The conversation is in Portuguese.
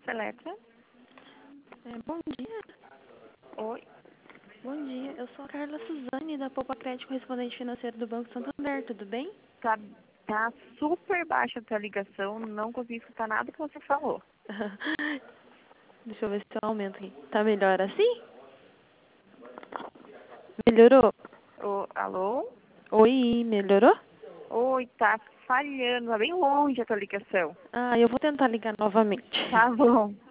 Eletra. Bom dia. Oi. Bom dia. Eu sou a Carla Suzane, da Poupa Crédito, correspondente financeiro do Banco Santander. Tudo bem? Tá super baixa a tua ligação, não consegui escutar nada que você falou. Deixa eu ver se eu aumento aqui. Tá melhor assim? Melhorou? Alô? Oi, melhorou? Oi, tá falhando, tá bem longe a tua ligação. Eu vou tentar ligar novamente. Tá bom.